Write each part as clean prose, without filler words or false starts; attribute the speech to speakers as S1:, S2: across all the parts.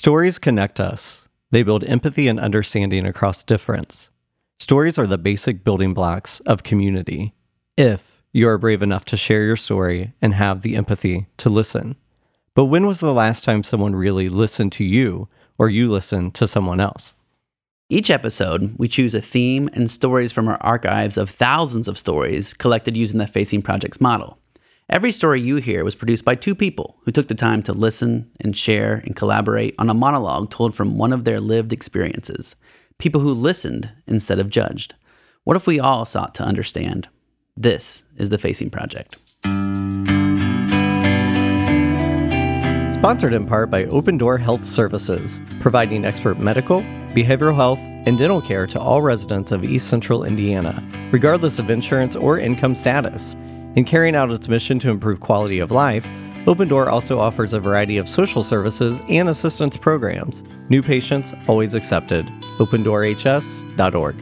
S1: Stories connect us. They build empathy and understanding across difference. Stories are the basic building blocks of community, if you are brave enough to share your story and have the empathy to listen. But when was the last time someone really listened to you, or you listened to someone else?
S2: Each episode, we choose a theme and stories from our archives of thousands of stories collected using the Facing Project's model. Every story you hear was produced by two people who took the time to listen and share and collaborate on a monologue told from one of their lived experiences. People who listened instead of judged. What if we all sought to understand? This is the Facing Project.
S1: Sponsored in part by Open Door Health Services, providing expert medical, behavioral health, and dental care to all residents of East Central Indiana, regardless of insurance or income status. In carrying out its mission to improve quality of life, Open Door also offers a variety of social services and assistance programs. New patients always accepted. OpenDoorHS.org.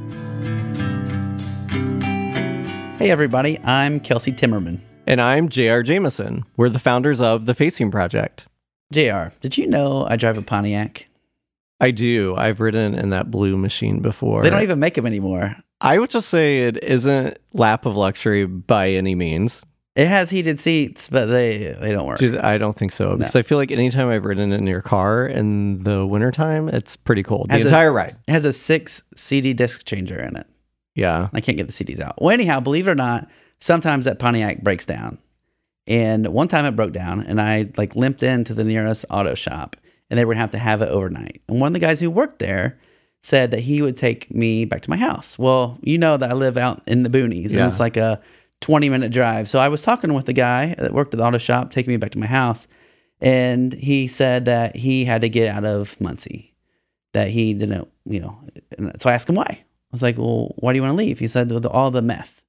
S2: Hey everybody, I'm Kelsey Timmerman.
S1: And I'm J.R. Jameson. We're the founders of the Facing Project.
S2: JR, did you know I drive a Pontiac?
S1: I do. I've ridden in that blue machine before.
S2: They don't even make them anymore.
S1: I would just say it isn't lap of luxury by any means.
S2: It has heated seats, but they don't work.
S1: Dude, I don't think so. Because I feel like anytime I've ridden in your car in the wintertime, it's pretty cold. The entire ride.
S2: It has a 6 CD disc changer in it.
S1: Yeah.
S2: I can't get the CDs out. Well, anyhow, believe it or not, sometimes that Pontiac breaks down. And one time it broke down, and I limped into the nearest auto shop, and they were going to have it overnight. And one of the guys who worked there said that he would take me back to my house. Well, you know that I live out in the boonies, and it's like a 20-minute drive. So I was talking with the guy that worked at the auto shop, taking me back to my house, and he said that he had to get out of Muncie, that he didn't, and so I asked him why. I was like, well, why do you want to leave? He said, with all the meth.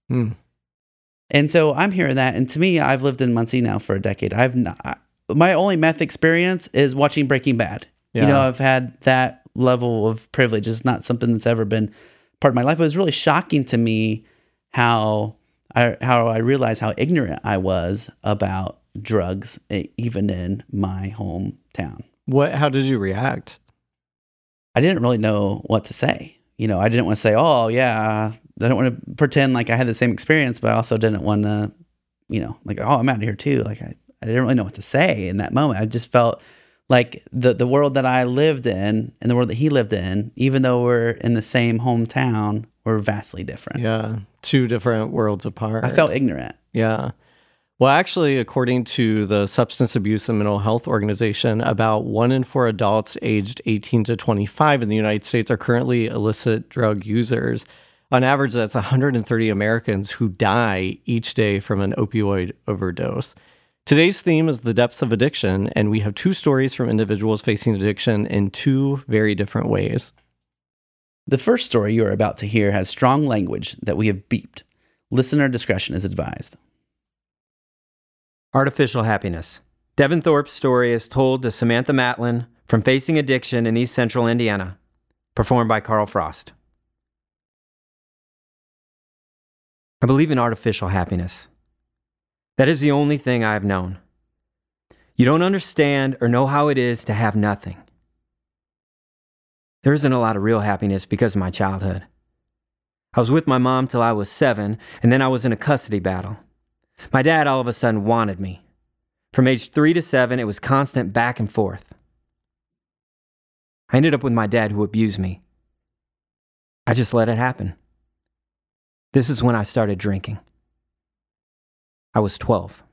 S2: And so I'm hearing that, and to me, I've lived in Muncie now for a decade. My only meth experience is watching Breaking Bad. Yeah. I've had that level of privilege. It's not something that's ever been part of my life. It was really shocking to me how I realized how ignorant I was about drugs, even in my hometown.
S1: How did you react?
S2: I didn't really know what to say. I didn't want to say, oh, yeah, I don't want to pretend like I had the same experience, but I also didn't want to, oh, I'm out of here too. I didn't really know what to say in that moment. I just felt like the world that I lived in and the world that he lived in, even though we're in the same hometown, were vastly different.
S1: Yeah, two different worlds apart.
S2: I felt ignorant.
S1: Yeah. Well, actually, according to the Substance Abuse and Mental Health Organization, about 1 in 4 adults aged 18 to 25 in the United States are currently illicit drug users. On average, that's 130 Americans who die each day from an opioid overdose. Today's theme is the depths of addiction, and we have 2 stories from individuals facing addiction in 2 very different ways.
S2: The first story you are about to hear has strong language that we have beeped. Listener discretion is advised.
S3: Artificial Happiness. Devin Thorpe's story is told to Samantha Matlin from Facing Addiction in East Central Indiana, performed by Carl Frost. I believe in artificial happiness. That is the only thing I have known. You don't understand or know how it is to have nothing. There isn't a lot of real happiness because of my childhood. I was with my mom till I was 7, and then I was in a custody battle. My dad all of a sudden wanted me. From age 3 to 7, it was constant back and forth. I ended up with my dad who abused me. I just let it happen. This is when I started drinking. I was 12.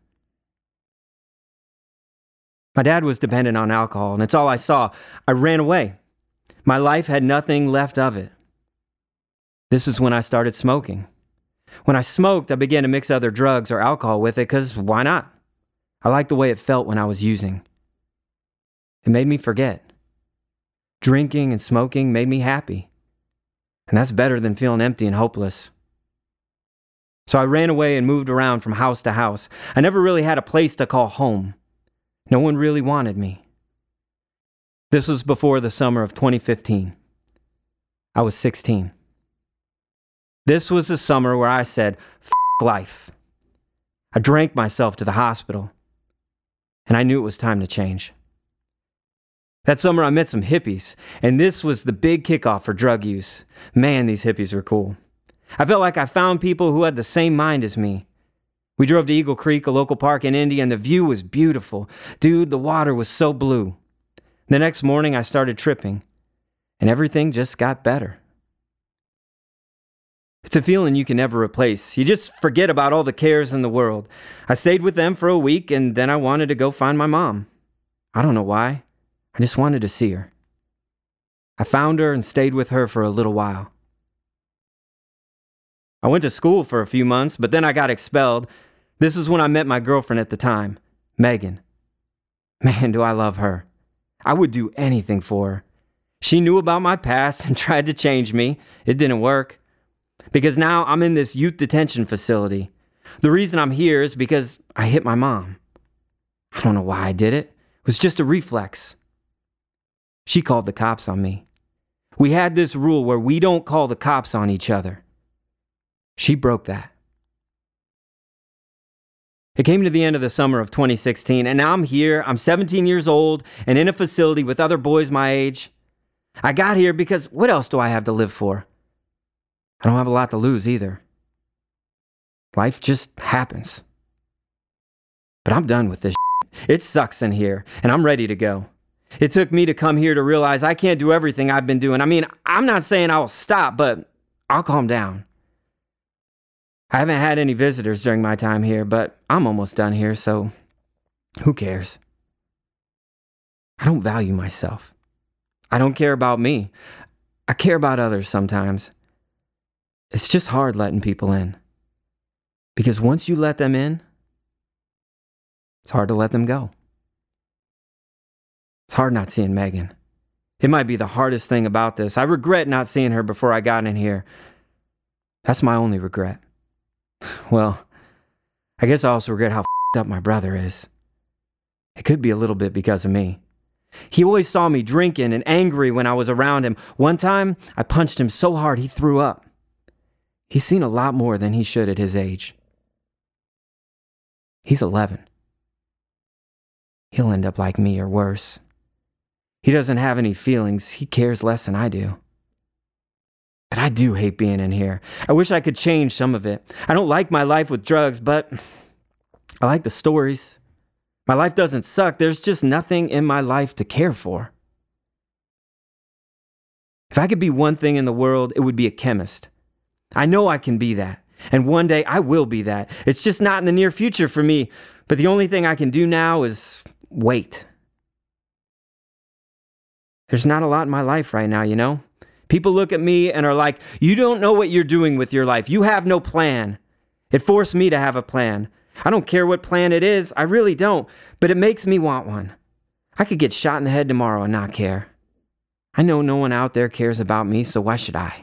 S3: My dad was dependent on alcohol, and it's all I saw. I ran away. My life had nothing left of it. This is when I started smoking. When I smoked, I began to mix other drugs or alcohol with it, because why not? I liked the way it felt when I was using. It made me forget. Drinking and smoking made me happy. And that's better than feeling empty and hopeless. So I ran away and moved around from house to house. I never really had a place to call home. No one really wanted me. This was before the summer of 2015. I was 16. This was the summer where I said, F life. I drank myself to the hospital, and I knew it was time to change. That summer I met some hippies, and this was the big kickoff for drug use. Man, these hippies were cool. I felt like I found people who had the same mind as me. We drove to Eagle Creek, a local park in Indy, and the view was beautiful. Dude, the water was so blue. The next morning I started tripping, and everything just got better. It's a feeling you can never replace. You just forget about all the cares in the world. I stayed with them for a week, and then I wanted to go find my mom. I don't know why. I just wanted to see her. I found her and stayed with her for a little while. I went to school for a few months, but then I got expelled. This is when I met my girlfriend at the time, Megan. Man, do I love her. I would do anything for her. She knew about my past and tried to change me. It didn't work. Because now I'm in this youth detention facility. The reason I'm here is because I hit my mom. I don't know why I did it. It was just a reflex. She called the cops on me. We had this rule where we don't call the cops on each other. She broke that. It came to the end of the summer of 2016, and now I'm here. I'm 17 years old and in a facility with other boys my age. I got here because what else do I have to live for? I don't have a lot to lose either. Life just happens. But I'm done with this shit. It sucks in here, and I'm ready to go. It took me to come here to realize I can't do everything I've been doing. I mean, I'm not saying I'll stop, but I'll calm down. I haven't had any visitors during my time here, but I'm almost done here, so who cares? I don't value myself. I don't care about me. I care about others sometimes. It's just hard letting people in. Because once you let them in, it's hard to let them go. It's hard not seeing Megan. It might be the hardest thing about this. I regret not seeing her before I got in here. That's my only regret. Well, I guess I also regret how f***ed up my brother is. It could be a little bit because of me. He always saw me drinking and angry when I was around him. One time, I punched him so hard he threw up. He's seen a lot more than he should at his age. He's 11. He'll end up like me or worse. He doesn't have any feelings. He cares less than I do. But I do hate being in here. I wish I could change some of it. I don't like my life with drugs, but I like the stories. My life doesn't suck. There's just nothing in my life to care for. If I could be one thing in the world, it would be a chemist. I know I can be that. And one day I will be that. It's just not in the near future for me. But the only thing I can do now is wait. There's not a lot in my life right now, you know? People look at me and are like, you don't know what you're doing with your life. You have no plan. It forced me to have a plan. I don't care what plan it is. I really don't. But it makes me want one. I could get shot in the head tomorrow and not care. I know no one out there cares about me, so why should I?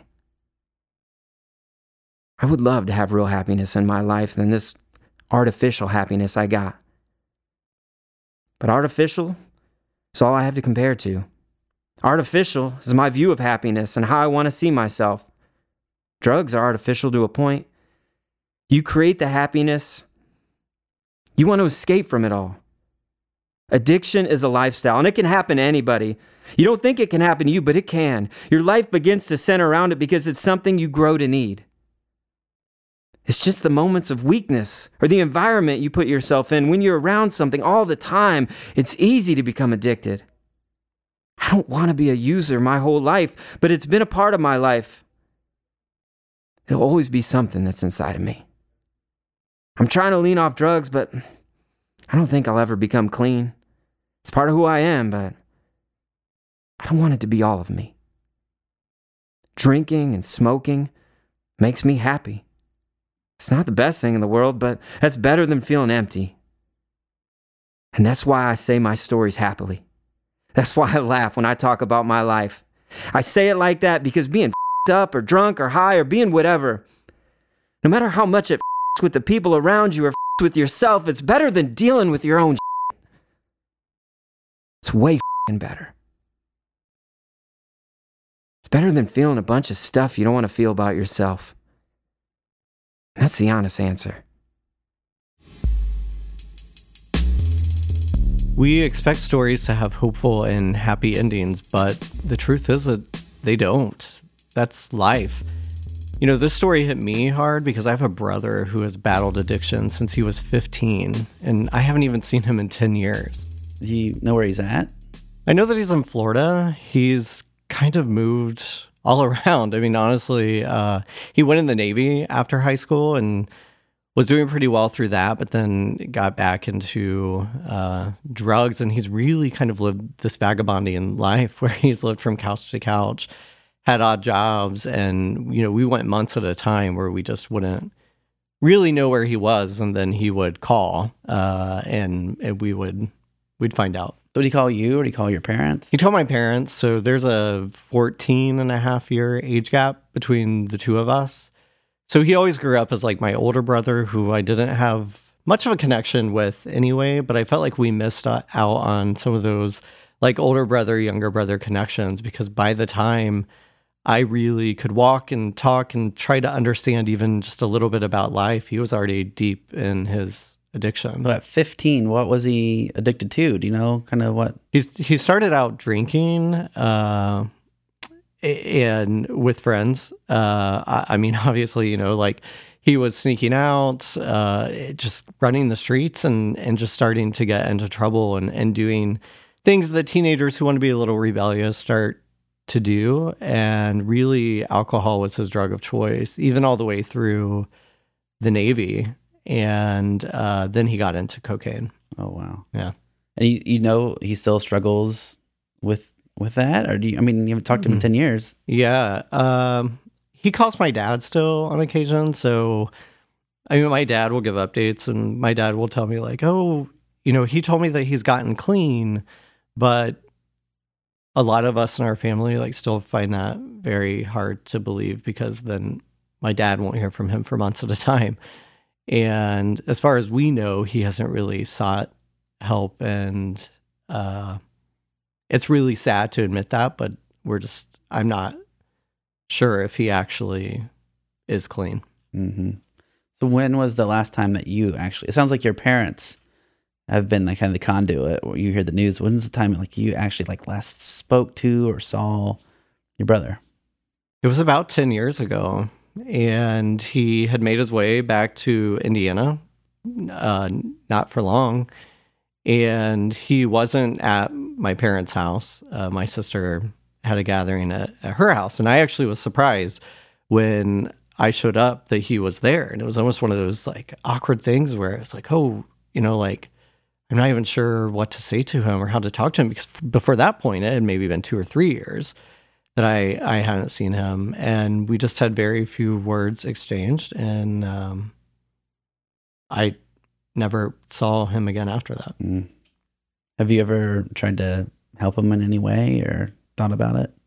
S3: I would love to have real happiness in my life than this artificial happiness I got. But artificial is all I have to compare to. Artificial is my view of happiness and how I want to see myself. Drugs are artificial to a point. You create the happiness. You want to escape from it all. Addiction is a lifestyle, and it can happen to anybody. You don't think it can happen to you, but it can. Your life begins to center around it because it's something you grow to need. It's just the moments of weakness or the environment you put yourself in. When you're around something all the time, it's easy to become addicted. I don't want to be a user my whole life, but it's been a part of my life. It'll always be something that's inside of me. I'm trying to lean off drugs, but I don't think I'll ever become clean. It's part of who I am, but I don't want it to be all of me. Drinking and smoking makes me happy. It's not the best thing in the world, but that's better than feeling empty. And that's why I say my stories happily. That's why I laugh when I talk about my life. I say it like that because being f***ed up or drunk or high or being whatever, no matter how much it f***s with the people around you or f***s with yourself, it's better than dealing with your own shit. It's way f***ing better. It's better than feeling a bunch of stuff you don't want to feel about yourself. And that's the honest answer.
S1: We expect stories to have hopeful and happy endings, but the truth is that they don't. That's life. You know, this story hit me hard because I have a brother who has battled addiction since he was 15, and I haven't even seen him in 10 years.
S2: Do you know where he's at?
S1: I know that he's in Florida. He's kind of moved all around. I mean, honestly, he went in the Navy after high school and was doing pretty well through that, but then got back into drugs, and he's really kind of lived this vagabonding life where he's lived from couch to couch, had odd jobs, and, you know, we went months at a time where we just wouldn't really know where he was, and then he would call, and we'd find out.
S2: So did he call you or did he call your parents?
S1: He told my parents, so there's a 14 and a half year age gap between the two of us. So he always grew up as like my older brother, who I didn't have much of a connection with anyway, but I felt like we missed out on some of those like older brother, younger brother connections, because by the time I really could walk and talk and try to understand even just a little bit about life, he was already deep in his addiction.
S2: So at 15, what was he addicted to? Do you know kind of what?
S1: He started out drinking and with friends. I mean, obviously, you know, like he was sneaking out, just running the streets and just starting to get into trouble and doing things that teenagers who want to be a little rebellious start to do. And really, alcohol was his drug of choice, even all the way through the Navy. And then he got into cocaine.
S2: Oh, wow.
S1: Yeah.
S2: And you know he still struggles with that? Or you haven't talked to him in 10 years.
S1: Yeah. He calls my dad still on occasion. So, I mean, my dad will give updates, and my dad will tell me like, oh, you know, he told me that he's gotten clean, but a lot of us in our family like still find that very hard to believe, because then my dad won't hear from him for months at a time. And as far as we know, he hasn't really sought help, and it's really sad to admit that, but I'm not sure if he actually is clean.
S2: Mm-hmm. So when was the last time that you actually, it sounds like your parents have been like kind of the conduit where you hear the news. When's the time like you actually like last spoke to or saw your brother?
S1: It was about 10 years ago, and he had made his way back to Indiana, not for long. And he wasn't at my parents' house. My sister had a gathering at her house. And I actually was surprised when I showed up that he was there. And it was almost one of those like awkward things where it's like, oh, you know, like I'm not even sure what to say to him or how to talk to him, because before that point, it had maybe been 2 or 3 years that I hadn't seen him. And we just had very few words exchanged. And I never saw him again after that.
S2: Mm. Have you ever tried to help him in any way or thought about it?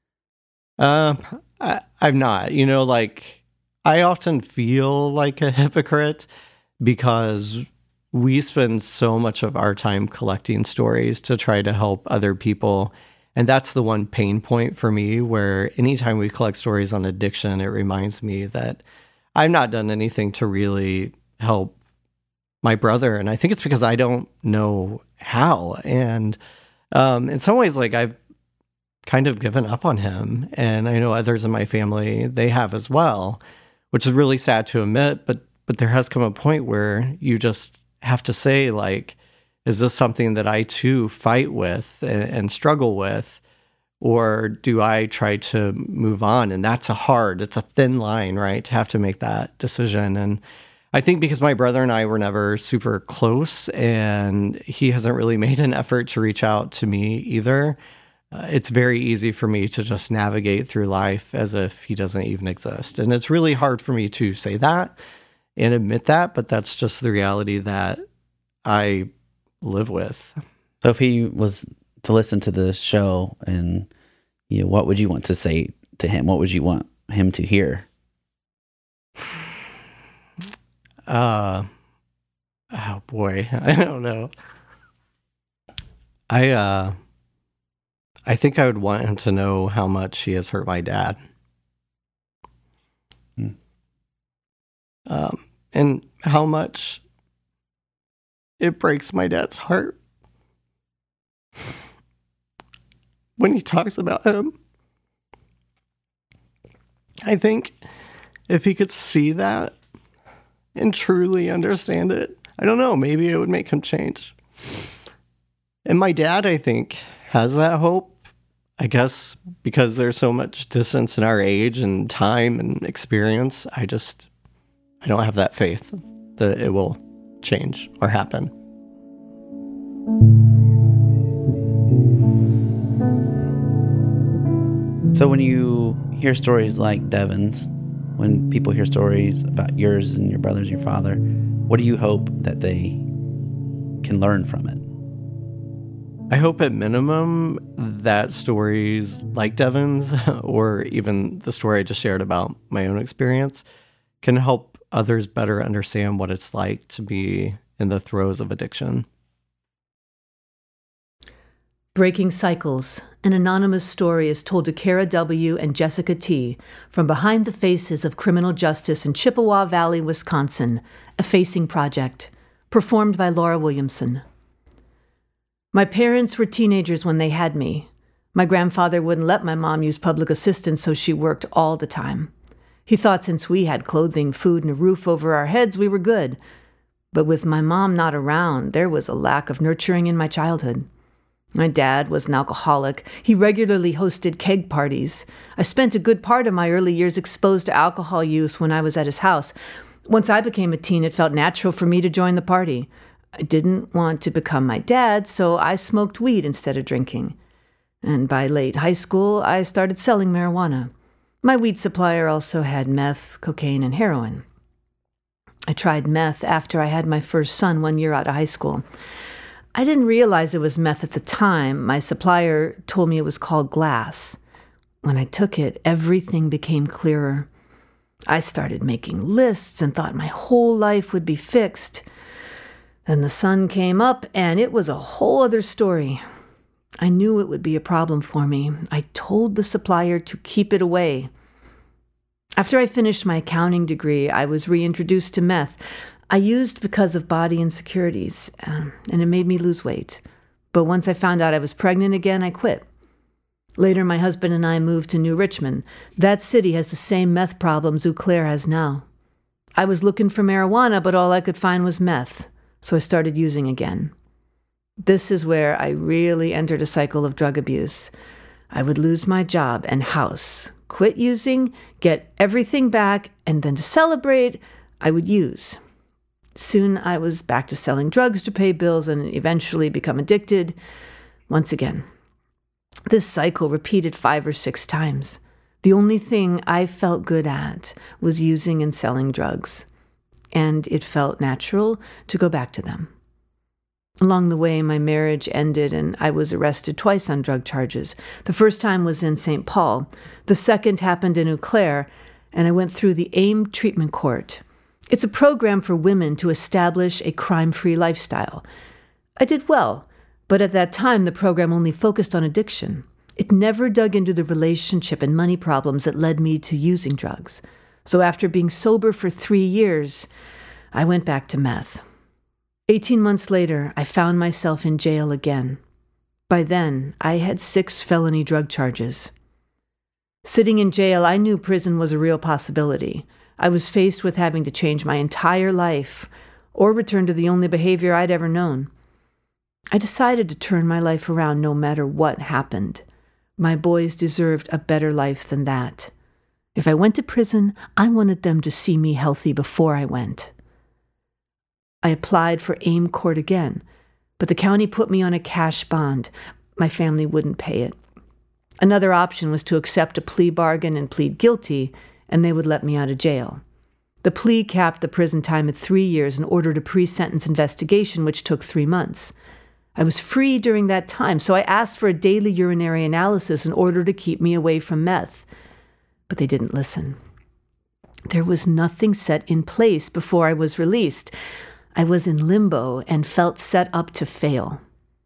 S1: I've not. You know, like I often feel like a hypocrite because we spend so much of our time collecting stories to try to help other people. And that's the one pain point for me, where anytime we collect stories on addiction, it reminds me that I've not done anything to really help my brother. And I think it's because I don't know how. And in some ways, like I've kind of given up on him. And I know others in my family, they have as well, which is really sad to admit. But there has come a point where you just have to say, like, is this something that I too fight with and struggle with? Or do I try to move on? And it's a thin line, right? To have to make that decision. And I think because my brother and I were never super close, and he hasn't really made an effort to reach out to me either, it's very easy for me to just navigate through life as if he doesn't even exist. And it's really hard for me to say that and admit that, but that's just the reality that I live with.
S2: So if he was to listen to the show, and you know, what would you want to say to him? What would you want him to hear?
S1: Oh boy, I don't know. I think I would want him to know how much he has hurt my dad. And how much it breaks my dad's heart when he talks about him, I think if he could see that and truly understand it, I don't know, maybe it would make him change. And my dad, I think, has that hope. I guess because there's so much distance in our age and time and experience, I don't have that faith that it will change or happen.
S2: So when you hear stories like Devin's, when people hear stories about yours and your brothers and your father, what do you hope that they can learn from it?
S1: I hope at minimum that stories like Devin's, or even the story I just shared about my own experience, can help others better understand what it's like to be in the throes of addiction.
S4: Breaking Cycles, an anonymous story is told to Kara W. and Jessica T. from behind the faces of criminal justice in Chippewa Valley, Wisconsin, a facing project, performed by Laura Williamson. My parents were teenagers when they had me. My grandfather wouldn't let my mom use public assistance, so she worked all the time. He thought since we had clothing, food, and a roof over our heads, we were good. But with my mom not around, there was a lack of nurturing in my childhood. My dad was an alcoholic. He regularly hosted keg parties. I spent a good part of my early years exposed to alcohol use when I was at his house. Once I became a teen, it felt natural for me to join the party. I didn't want to become my dad, so I smoked weed instead of drinking. And by late high school, I started selling marijuana. My weed supplier also had meth, cocaine, and heroin. I tried meth after I had my first son 1 year out of high school. I didn't realize it was meth at the time. My supplier told me it was called glass. When I took it, everything became clearer. I started making lists and thought my whole life would be fixed. Then the sun came up, and it was a whole other story. I knew it would be a problem for me. I told the supplier to keep it away. After I finished my accounting degree, I was reintroduced to meth. I used because of body insecurities, and it made me lose weight. But once I found out I was pregnant again, I quit. Later, my husband and I moved to New Richmond. That city has the same meth problems Eau Claire has now. I was looking for marijuana, but all I could find was meth. So I started using again. This is where I really entered a cycle of drug abuse. I would lose my job and house, quit using, get everything back, and then to celebrate, I would use. Soon I was back to selling drugs to pay bills and eventually become addicted once again. This cycle repeated 5 or 6 times. The only thing I felt good at was using and selling drugs. And it felt natural to go back to them. Along the way, my marriage ended and I was arrested twice on drug charges. The first time was in St. Paul. The second happened in Eau Claire, and I went through the AIM Treatment Court. It's a program for women to establish a crime-free lifestyle. I did well, but at that time, the program only focused on addiction. It never dug into the relationship and money problems that led me to using drugs. So after being sober for 3 years, I went back to meth. 18 months later, I found myself in jail again. By then, I had 6 felony drug charges. Sitting in jail, I knew prison was a real possibility. I was faced with having to change my entire life or return to the only behavior I'd ever known. I decided to turn my life around no matter what happened. My boys deserved a better life than that. If I went to prison, I wanted them to see me healthy before I went. I applied for AIM Court again, but the county put me on a cash bond. My family wouldn't pay it. Another option was to accept a plea bargain and plead guilty, and they would let me out of jail. The plea capped the prison time at 3 years and ordered a pre-sentence investigation, which took 3 months. I was free during that time, so I asked for a daily urinary analysis in order to keep me away from meth. But they didn't listen. There was nothing set in place before I was released. I was in limbo and felt set up to fail.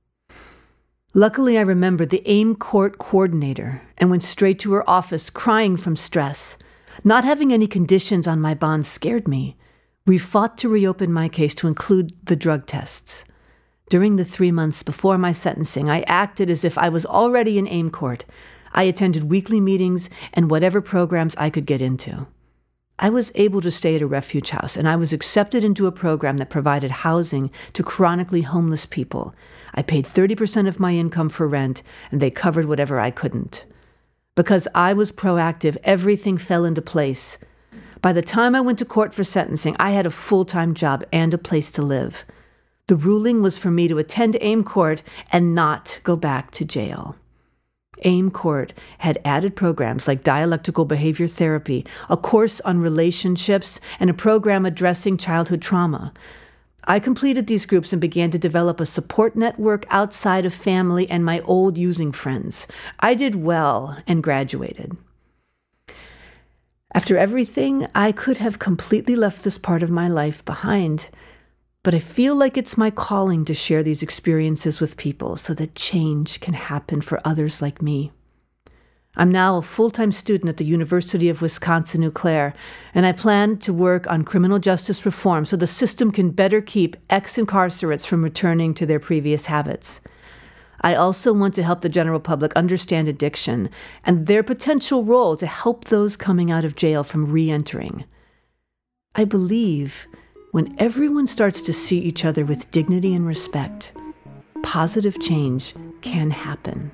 S4: Luckily, I remembered the AIM Court coordinator and went straight to her office crying from stress. Not having any conditions on my bond scared me. We fought to reopen my case to include the drug tests. During the 3 months before my sentencing, I acted as if I was already in AIM court. I attended weekly meetings and whatever programs I could get into. I was able to stay at a refuge house, and I was accepted into a program that provided housing to chronically homeless people. I paid 30% of my income for rent, and they covered whatever I couldn't. Because I was proactive, everything fell into place. By the time I went to court for sentencing, I had a full-time job and a place to live. The ruling was for me to attend AIM court and not go back to jail. AIM Court had added programs like dialectical behavior therapy, a course on relationships, and a program addressing childhood trauma. I completed these groups and began to develop a support network outside of family and my old using friends. I did well and graduated. After everything, I could have completely left this part of my life behind, but I feel like it's my calling to share these experiences with people so that change can happen for others like me. I'm now a full-time student at the University of Wisconsin-Eau Claire, and I plan to work on criminal justice reform so the system can better keep ex-incarcerates from returning to their previous habits. I also want to help the general public understand addiction and their potential role to help those coming out of jail from re-entering. I believe when everyone starts to see each other with dignity and respect, positive change can happen.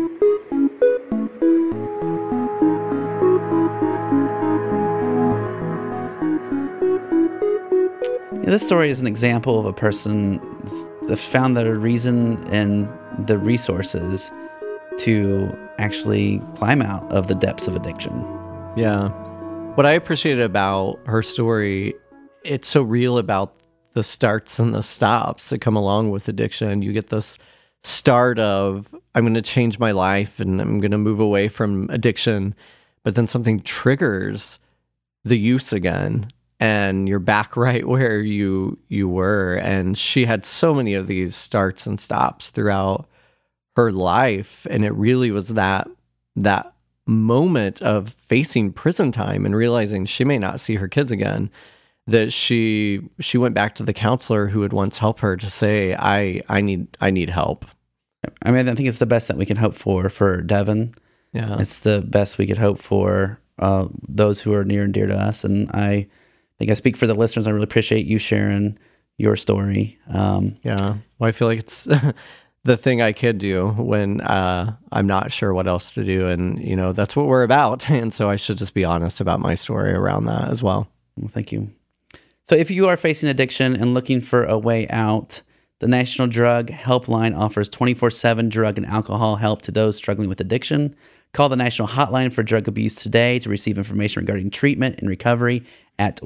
S2: This story is an example of a person that found the reason and the resources to actually climb out of the depths of addiction.
S1: Yeah. What I appreciated about her story, it's so real about the starts and the stops that come along with addiction. You get this start of, I'm going to change my life and I'm going to move away from addiction, but then something triggers the use again. And you're back right where you were. And she had so many of these starts and stops throughout her life. And it really was that moment of facing prison time and realizing she may not see her kids again, that she went back to the counselor who had once helped her to say, I need help.
S2: I mean, I think it's the best that we can hope for Devin.
S1: Yeah.
S2: It's the best we could hope for those who are near and dear to us. And I think I speak for the listeners. I really appreciate you sharing your story.
S1: Yeah. Well, I feel like it's the thing I could do when I'm not sure what else to do. And, that's what we're about. And so I should just be honest about my story around that as well.
S2: Well, thank you. So if you are facing addiction and looking for a way out, the National Drug Helpline offers 24/7 drug and alcohol help to those struggling with addiction. Call the National Hotline for Drug Abuse today to receive information regarding treatment and recovery at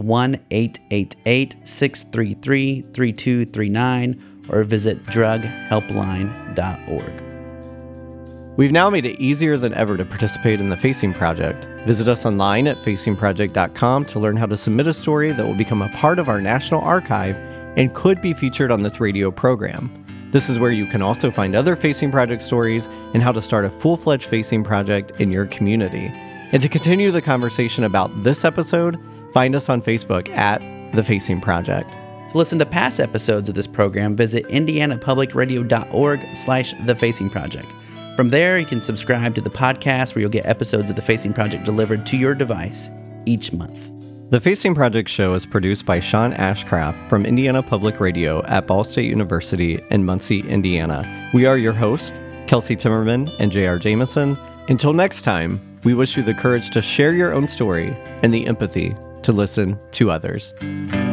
S2: 1-888-633-3239 or visit drughelpline.org.
S1: We've now made it easier than ever to participate in the Facing Project. Visit us online at facingproject.com to learn how to submit a story that will become a part of our national archive and could be featured on this radio program. This is where you can also find other Facing Project stories and how to start a full-fledged Facing Project in your community. And to continue the conversation about this episode, find us on Facebook at The Facing Project.
S2: To listen to past episodes of this program, visit indianapublicradio.org/The Facing Project. From there, you can subscribe to the podcast where you'll get episodes of The Facing Project delivered to your device each month.
S1: The Facing Project show is produced by Sean Ashcraft from Indiana Public Radio at Ball State University in Muncie, Indiana. We are your hosts, Kelsey Timmerman and J.R. Jameson. Until next time, we wish you the courage to share your own story and the empathy to listen to others.